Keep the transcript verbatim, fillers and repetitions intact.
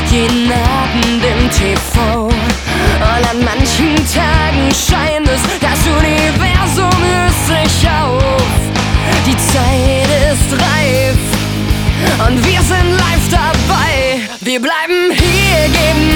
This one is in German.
jeden Abend im T V. Und an manchen Tagen scheint es, das Universum löst sich auf. Die Zeit ist reif und wir sind live dabei. Wir bleiben hier, geben